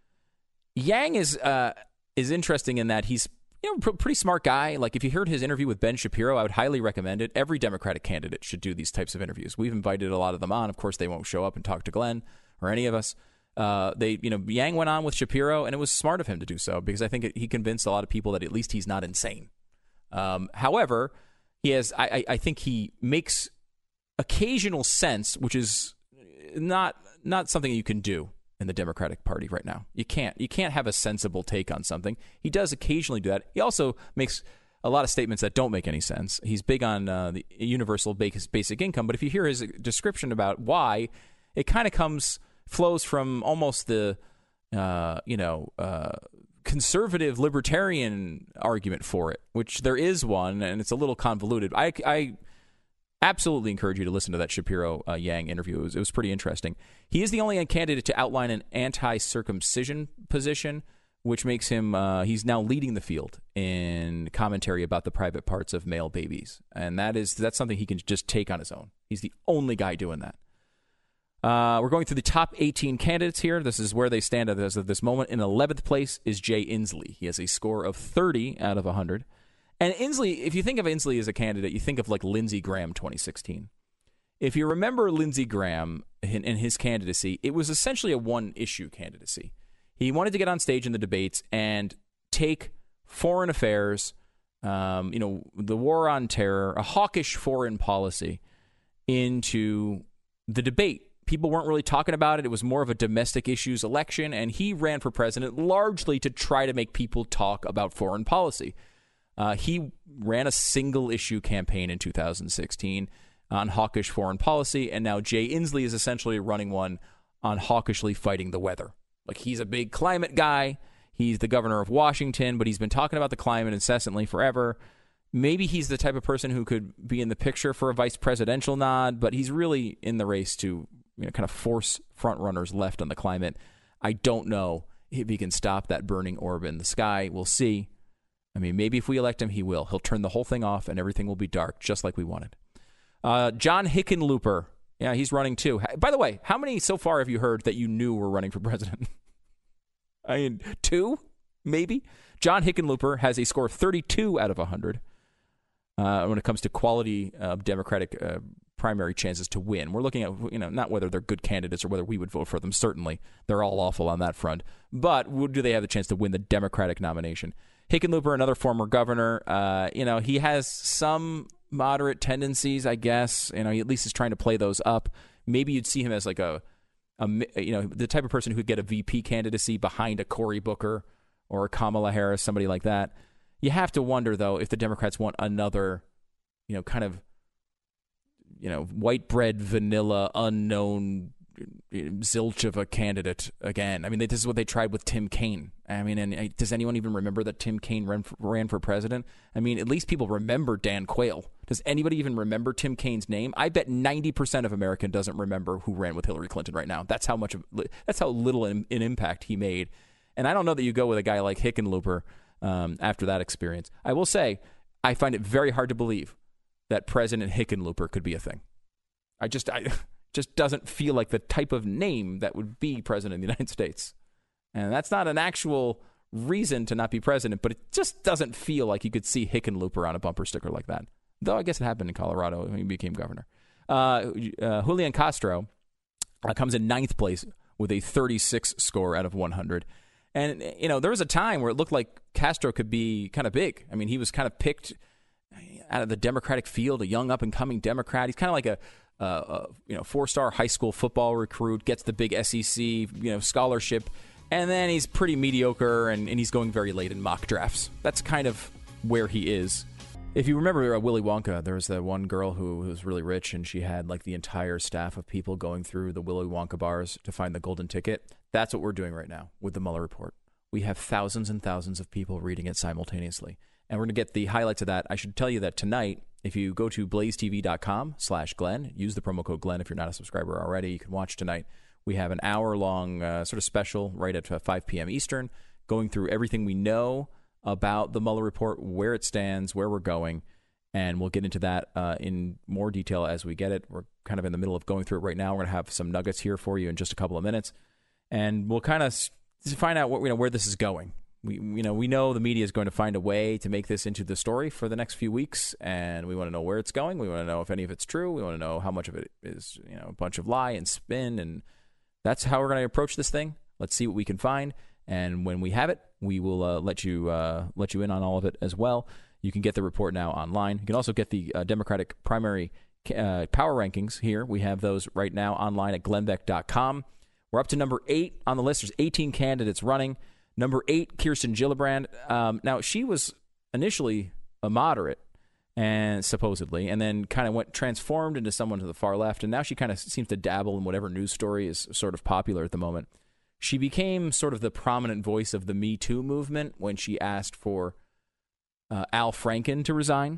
Yang is uh, is interesting in that he's you know pr- pretty smart guy. Like if you heard his interview with Ben Shapiro, I would highly recommend it. Every Democratic candidate should do these types of interviews. We've invited a lot of them on. Of course, they won't show up and talk to Glenn or any of us. Uh, they, you know, Yang went on with Shapiro, and it was smart of him to do so because I think it, he convinced a lot of people that at least he's not insane. Um, however, he has. I, I think he makes occasional sense, which is not not something you can do in the Democratic Party right now. You can't you can't have a sensible take on something. He does occasionally do that. He also makes a lot of statements that don't make any sense. He's big on uh, the universal basic income, but if you hear his description about why, it kind of comes flows from almost the uh, you know uh, conservative libertarian argument for it, which there is one, and it's a little convoluted. I. I absolutely encourage you to listen to that Shapiro uh, Yang interview. It was, it was pretty interesting. He is the only candidate to outline an anti-circumcision position, which makes him, uh, he's now leading the field in commentary about the private parts of male babies. And that is, that's something he can just take on his own. He's the only guy doing that. Uh, we're going through the top eighteen candidates here. This is where they stand as of this moment. In eleventh place is Jay Inslee. He has a score of thirty out of one hundred. And Inslee, if you think of Inslee as a candidate, you think of like Lindsey Graham twenty sixteen. If you remember Lindsey Graham in, in his candidacy, it was essentially a one-issue candidacy. He wanted to get on stage in the debates and take foreign affairs, um, you know, the war on terror, a hawkish foreign policy into the debate people weren't really talking about it. It was more of a domestic issues election, and he ran for president largely to try to make people talk about foreign policy. Uh, he ran a single-issue campaign in two thousand sixteen on hawkish foreign policy, and now Jay Inslee is essentially running one on hawkishly fighting the weather. Like, he's a big climate guy. He's the governor of Washington, but he's been talking about the climate incessantly forever. Maybe he's the type of person who could be in the picture for a vice presidential nod, but he's really in the race to, you know, kind of force front runners left on the climate. I don't know if he can stop that burning orb in the sky. We'll see. I mean, maybe if we elect him, he will. He'll turn the whole thing off and everything will be dark, just like we wanted. Uh, John Hickenlooper. Yeah, he's running too. By the way, how many so far have you heard that you knew were running for president? I mean, two, maybe? John Hickenlooper has a score of thirty-two out of one hundred uh, when it comes to quality of uh, Democratic uh, primary chances to win. We're looking at, you know, not whether they're good candidates or whether we would vote for them. Certainly, they're all awful on that front. But do they have the chance to win the Democratic nomination? Hickenlooper, another former governor, uh, you know, he has some moderate tendencies, I guess. You know, he at least is trying to play those up. Maybe you'd see him as like a, a you know, the type of person who could get a V P candidacy behind a Cory Booker or a Kamala Harris, somebody like that. You have to wonder, though, if the Democrats want another, you know, kind of, you know, white bread, vanilla, unknown zilch of a candidate again. I mean, they, this is what they tried with Tim Kaine. I mean, and uh, does anyone even remember that Tim Kaine ran for, ran for president? I mean, at least people remember Dan Quayle. Does anybody even remember Tim Kaine's name? I bet ninety percent of America doesn't remember who ran with Hillary Clinton right now. That's how much of, that's how little an, an impact he made. And I don't know that you go with a guy like Hickenlooper um, after that experience. I will say, I find it very hard to believe that President Hickenlooper could be a thing. I just, I just doesn't feel like the type of name that would be president of the United States. And that's not an actual reason to not be president, but it just doesn't feel like you could see Hickenlooper on a bumper sticker like that. Though I guess it happened in Colorado when he became governor. Uh, uh, Julian Castro uh, comes in ninth place with a thirty-six score out of one hundred. And, you know, there was a time where it looked like Castro could be kind of big. I mean, he was kind of picked out of the Democratic field, a young up-and-coming Democrat. He's kind of like a, uh, a you know, four-star high school football recruit, gets the big S E C, you know, scholarship, and then he's pretty mediocre, and, and he's going very late in mock drafts. That's kind of where he is. If you remember uh, Willy Wonka, there was that one girl who, who was really rich, and she had like the entire staff of people going through the Willy Wonka bars to find the golden ticket. That's what we're doing right now with the Mueller report. We have thousands and thousands of people reading it simultaneously. And we're going to get the highlights of that. I should tell you that tonight, if you go to blazetv.com slash Glenn, use the promo code Glenn if you're not a subscriber already. You can watch tonight. We have an hour-long uh, sort of special right at uh, five p.m. Eastern, going through everything we know about the Mueller report, where it stands, where we're going, and we'll get into that uh, in more detail as we get it. We're kind of in the middle of going through it right now. We're going to have some nuggets here for you in just a couple of minutes, and we'll kind of find out what, you know, where this is going. We, you know, we know the media is going to find a way to make this into the story for the next few weeks, and we want to know where it's going. We want to know if any of it's true. We want to know how much of it is, you know, a bunch of lie and spin, and that's how we're going to approach this thing. Let's see what we can find, and when we have it, we will uh, let you uh, let you in on all of it as well. You can get the report now online. You can also get the uh, Democratic primary uh, power rankings here. We have those right now online at glenn beck dot com. We're up to number eight on the list. There's eighteen candidates running. Number eight, Kirsten Gillibrand. Um, now, she was initially a moderate, and supposedly, and then kind of went transformed into someone to the far left, and now she kind of seems to dabble in whatever news story is sort of popular at the moment. She became sort of the prominent voice of the Me Too movement when she asked for uh, Al Franken to resign.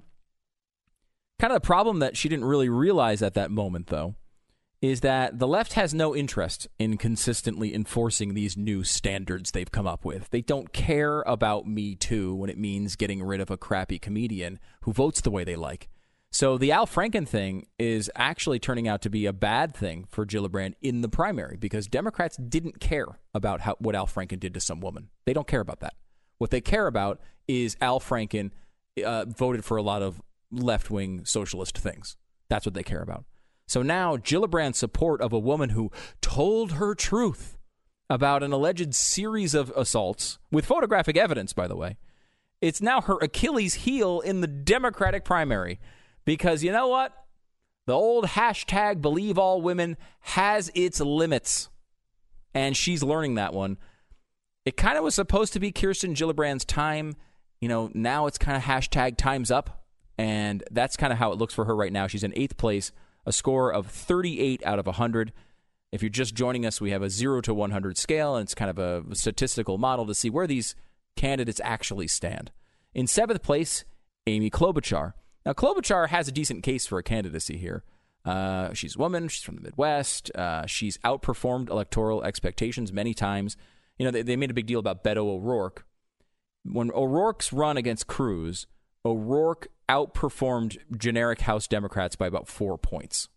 Kind of the problem that she didn't really realize at that moment, though, is that the left has no interest in consistently enforcing these new standards they've come up with. They don't care about Me Too when it means getting rid of a crappy comedian who votes the way they like. So the Al Franken thing is actually turning out to be a bad thing for Gillibrand in the primary, because Democrats didn't care about how, what Al Franken did to some woman. They don't care about that. What they care about is Al Franken uh, voted for a lot of left-wing socialist things. That's what they care about. So now Gillibrand's support of a woman who told her truth about an alleged series of assaults, with photographic evidence, by the way, it's now her Achilles heel in the Democratic primary. Because you know what? The old hashtag believe all women has its limits. And she's learning that one. It kind of was supposed to be Kirsten Gillibrand's time. You know, now it's kind of hashtag time's up. And that's kind of how it looks for her right now. She's in eighth place, a score of thirty-eight out of one hundred. If you're just joining us, we have a zero to one hundred scale, and it's kind of a statistical model to see where these candidates actually stand. In seventh place, Amy Klobuchar. Now, Klobuchar has a decent case for a candidacy here. Uh, she's a woman. She's from the Midwest. Uh, she's outperformed electoral expectations many times. You know, they, they made a big deal about Beto O'Rourke. When O'Rourke's run against Cruz, O'Rourke outperformed generic House Democrats by about four points.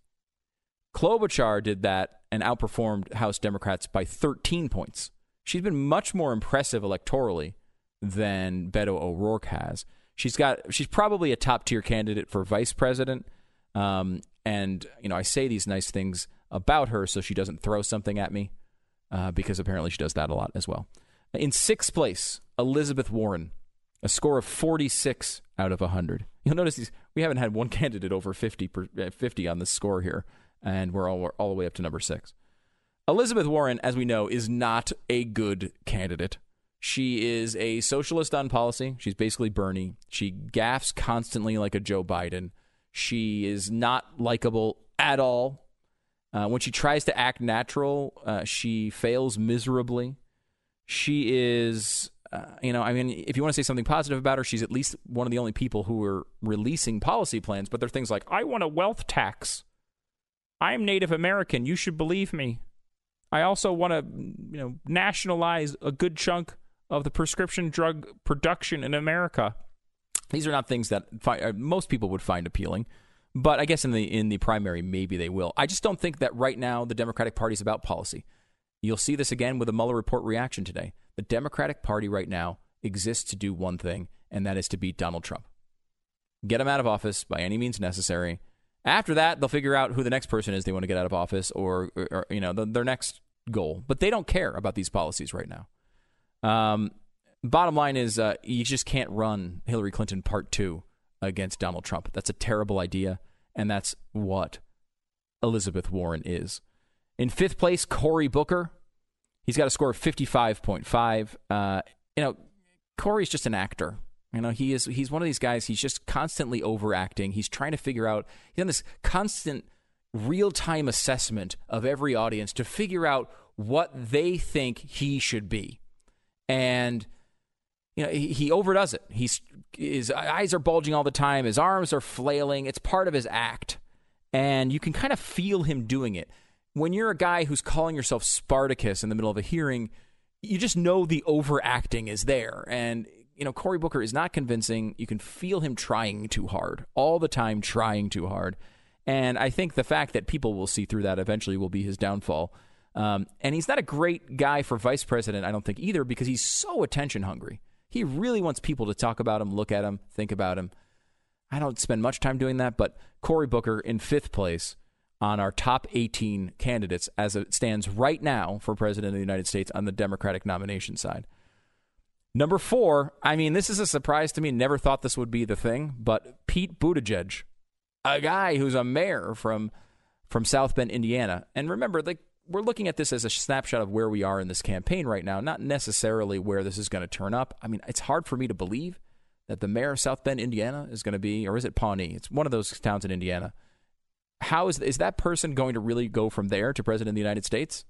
Klobuchar did that and outperformed House Democrats by thirteen points. She's been much more impressive electorally than Beto O'Rourke has. She's got. She's probably a top-tier candidate for vice president. Um, and, you know, I say these nice things about her so she doesn't throw something at me, uh, because apparently she does that a lot as well. In sixth place, Elizabeth Warren, a score of forty-six out of one hundred. You'll notice these, we haven't had one candidate over fifty, per, fifty on this score here, and we're all, we're all the way up to number six. Elizabeth Warren, as we know, is not a good candidate. She is a socialist on policy. She's basically Bernie. She gaffes constantly like a Joe Biden. She is not likable at all. Uh, when she tries to act natural, uh, she fails miserably. She is, uh, you know, I mean, if you want to say something positive about her, she's at least one of the only people who are releasing policy plans. But they're things like, I want a wealth tax. I'm Native American. You should believe me. I also want to, you know, nationalize a good chunk of the prescription drug production in America. These are not things that fi- most people would find appealing, but I guess in the in the primary, maybe they will. I just don't think that right now the Democratic Party is about policy. You'll see this again with the Mueller report reaction today. The Democratic Party right now exists to do one thing, and that is to beat Donald Trump. Get him out of office by any means necessary. After that, they'll figure out who the next person is they want to get out of office, or, or, or you know, the, their next goal. But they don't care about these policies right now. Um, bottom line is, uh, you just can't run Hillary Clinton part two against Donald Trump. That's a terrible idea, and that's what Elizabeth Warren is. In fifth place, Cory Booker. He's got a score of fifty-five point five. Uh, you know, Cory's just an actor. You know, he is. He's one of these guys. He's just constantly overacting. He's trying to figure out. He's on this constant real-time assessment of every audience to figure out what they think he should be. And, you know, he, he overdoes it. He's, his eyes are bulging all the time. His arms are flailing. It's part of his act. And you can kind of feel him doing it. When you're a guy who's calling yourself Spartacus in the middle of a hearing, you just know the overacting is there. And, you know, Cory Booker is not convincing. You can feel him trying too hard, all the time trying too hard. And I think the fact that people will see through that eventually will be his downfall. Um, and he's not a great guy for vice president, I don't think, either, because he's so attention hungry. He really wants people to talk about him, look at him, think about him. I don't spend much time doing that, but Cory Booker in fifth place on our top eighteen candidates as it stands right now for president of the United States on the Democratic nomination side. Number four, I mean, this is a surprise to me. Never thought this would be the thing, but Pete Buttigieg, a guy who's a mayor from from South Bend, Indiana. And remember, like, we're looking at this as a snapshot of where we are in this campaign right now, not necessarily where this is going to turn up. I mean, it's hard for me to believe that the mayor of South Bend, Indiana is going to be, or is it Pawnee? It's one of those towns in Indiana. How is is that person going to really go from there to president of the United States?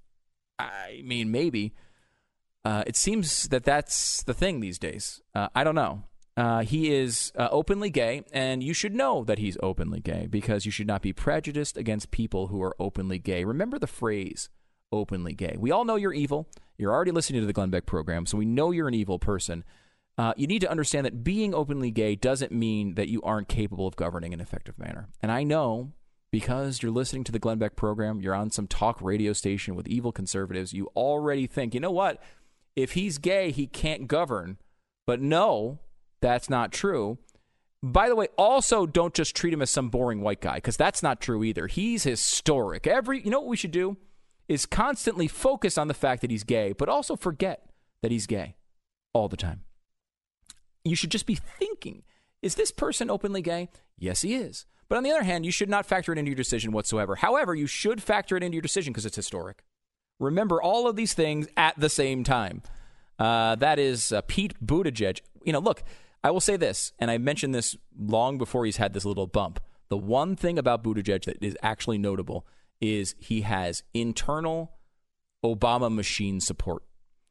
I mean, maybe. Uh, it seems that that's the thing these days. Uh, I don't know. Uh, he is uh, openly gay, and you should know that he's openly gay because you should not be prejudiced against people who are openly gay. Remember the phrase, openly gay. We all know you're evil. You're already listening to the Glenn Beck program, so we know you're an evil person. Uh, you need to understand that being openly gay doesn't mean that you aren't capable of governing in an effective manner. And I know because you're listening to the Glenn Beck program, you're on some talk radio station with evil conservatives, you already think, you know what? If he's gay, he can't govern. But no, that's not true. By the way, also don't just treat him as some boring white guy, because that's not true either. He's historic. Every, you know what we should do is constantly focus on the fact that he's gay, but also forget that he's gay all the time. You should just be thinking, is this person openly gay? Yes, he is. But on the other hand, you should not factor it into your decision whatsoever. However, you should factor it into your decision because it's historic. Remember all of these things at the same time. Uh, that is uh, Pete Buttigieg. You know, look, I will say this, and I mentioned this long before he's had this little bump. The one thing about Buttigieg that is actually notable is he has internal Obama machine support.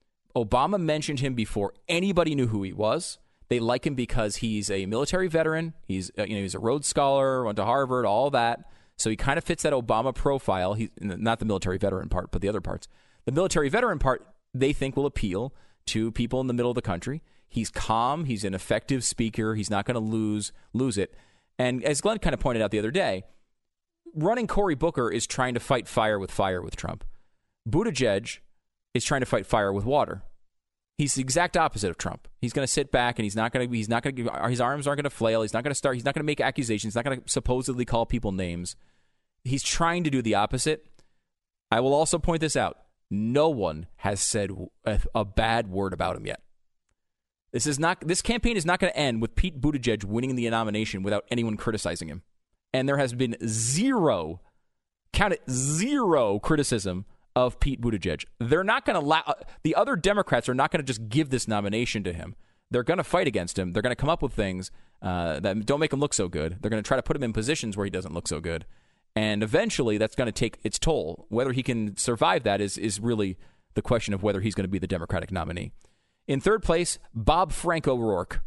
Obama mentioned him before anybody knew who he was. They like him because he's a military veteran. He's uh, you know he's a Rhodes Scholar, went to Harvard, all that. So he kind of fits that Obama profile. He's not the military veteran part, but the other parts. The military veteran part they think will appeal to people in the middle of the country. He's calm. He's an effective speaker. He's not going to lose lose it. And as Glenn kind of pointed out the other day, running Cory Booker is trying to fight fire with fire with Trump. Buttigieg is trying to fight fire with water. He's the exact opposite of Trump. He's going to sit back and he's not going to. He's not going to. His arms aren't going to flail. He's not going to start. He's not going to make accusations. He's not going to supposedly call people names. He's trying to do the opposite. I will also point this out. No one has said a, a bad word about him yet. This is not. This campaign is not going to end with Pete Buttigieg winning the nomination without anyone criticizing him. And there has been zero, count it, zero criticism of Pete Buttigieg. They're not going to allow, the other Democrats are not going to just give this nomination to him. They're going to fight against him. They're going to come up with things uh, that don't make him look so good. They're going to try to put him in positions where he doesn't look so good. And eventually that's going to take its toll. Whether he can survive that is, is really the question of whether he's going to be the Democratic nominee. In third place, Bob Frank O'Rourke.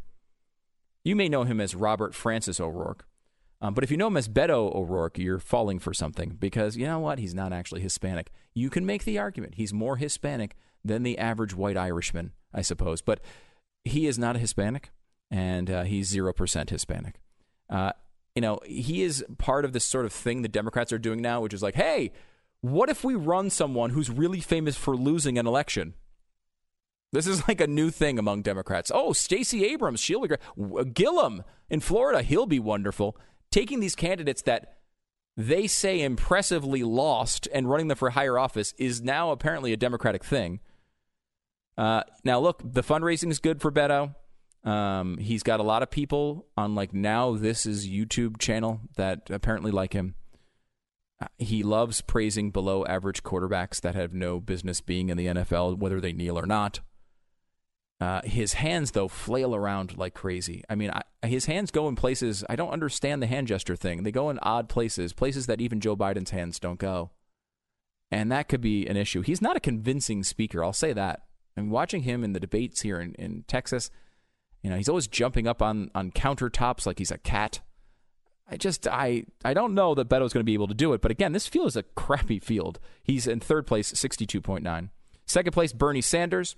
You may know him as Robert Francis O'Rourke. Um, but if you know him as Beto O'Rourke, you're falling for something because you know what? He's not actually Hispanic. You can make the argument he's more Hispanic than the average white Irishman, I suppose. But he is not a Hispanic, and uh, he's zero percent Hispanic. Uh, you know, he is part of this sort of thing the Democrats are doing now, which is like, hey, what if we run someone who's really famous for losing an election? This is like a new thing among Democrats. Oh, Stacey Abrams, she'll be great. Gillum in Florida, he'll be wonderful. Taking these candidates that they say impressively lost and running them for higher office is now apparently a Democratic thing. Uh, now, look, the fundraising is good for Beto. Um, he's got a lot of people on like Now This Is YouTube channel that apparently like him. Uh, he loves praising below average quarterbacks that have no business being in the N F L, whether they kneel or not. Uh, his hands, though, flail around like crazy. I mean, I, his hands go in places. I don't understand the hand gesture thing. They go in odd places, places that even Joe Biden's hands don't go. And that could be an issue. He's not a convincing speaker. I'll say that. I mean, watching him in the debates here in, in Texas, you know, he's always jumping up on, on countertops like he's a cat. I just, I, I don't know that Beto's going to be able to do it. But again, this field is a crappy field. He's in third place, sixty-two point nine. Second place, Bernie Sanders.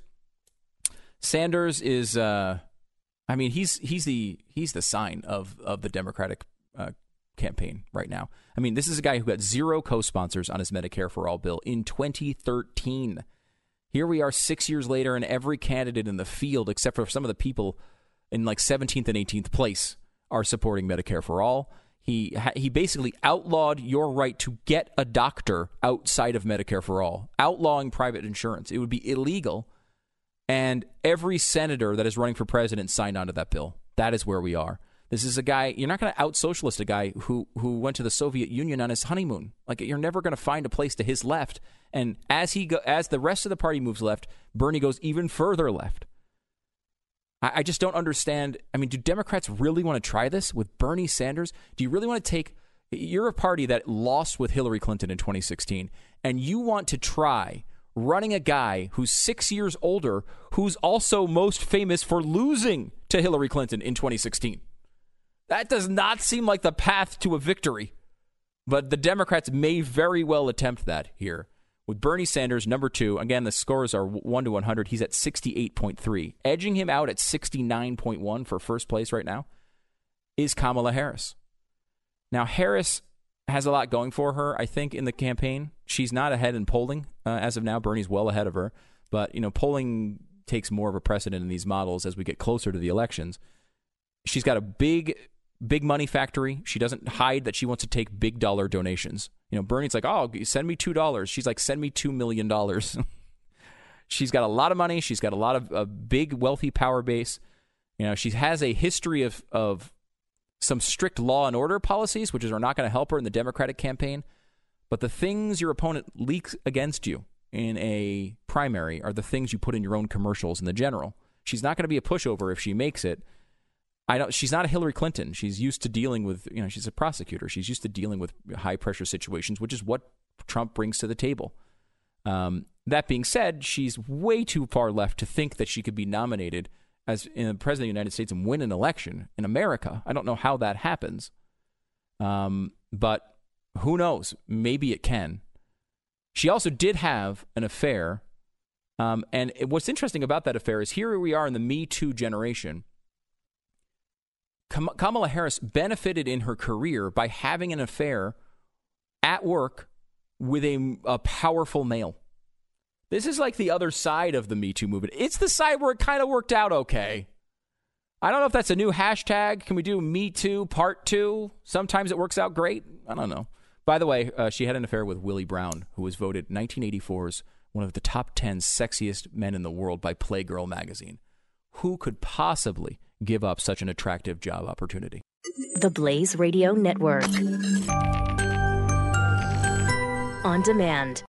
Sanders is, uh, I mean, he's he's the he's the sign of of the Democratic uh, campaign right now. I mean, this is a guy who got zero co-sponsors on his Medicare for All bill in twenty thirteen. Here we are six years later, and every candidate in the field, except for some of the people in like seventeenth and eighteenth place, are supporting Medicare for All. He he basically outlawed your right to get a doctor outside of Medicare for All, outlawing private insurance. It would be illegal. And every senator that is running for president signed onto that bill. That is where we are. This is a guy, you're not going to out-socialist a guy who, who went to the Soviet Union on his honeymoon. Like, you're never going to find a place to his left. And as he go, as the rest of the party moves left, Bernie goes even further left. I, I just don't understand. I mean, do Democrats really want to try this with Bernie Sanders? Do you really want to take, you're a party that lost with Hillary Clinton in twenty sixteen, and you want to try running a guy who's six years older, who's also most famous for losing to Hillary Clinton in twenty sixteen. That does not seem like the path to a victory. But the Democrats may very well attempt that here. With Bernie Sanders, number two, again, the scores are one to one hundred. He's at sixty-eight point three. Edging him out at sixty-nine point one for first place right now is Kamala Harris. Now, Harris has a lot going for her, I think, in the campaign. She's not ahead in polling uh, as of now. Bernie's well ahead of her. But, you know, polling takes more of a precedent in these models as we get closer to the elections. She's got a big, big money factory. She doesn't hide that she wants to take big dollar donations. You know, Bernie's like, oh, send me two dollars. She's like, send me two million dollars. She's got a lot of money. She's got a lot of a big, wealthy power base. You know, she has a history of, of some strict law and order policies, which are not going to help her in the Democratic campaign. But the things your opponent leaks against you in a primary are the things you put in your own commercials in the general. She's not going to be a pushover if she makes it. I don't. She's not a Hillary Clinton. She's used to dealing with, you know, she's a prosecutor. She's used to dealing with high pressure situations, which is what Trump brings to the table. Um, that being said, she's way too far left to think that she could be nominated as in the president of the United States and win an election in America. I don't know how that happens. Um, but who knows? Maybe it can. She also did have an affair. Um, and it, what's interesting about that affair is here we are in the Me Too generation. Kam- Kamala Harris benefited in her career by having an affair at work with a, a powerful male. This is like the other side of the Me Too movement. It's the side where it kind of worked out okay. I don't know if that's a new hashtag. Can we do Me Too Part two? Sometimes it works out great. I don't know. By the way, uh, she had an affair with Willie Brown, who was voted nineteen eighty-four's one of the top ten sexiest men in the world by Playgirl magazine. Who could possibly give up such an attractive job opportunity? The Blaze Radio Network. On demand.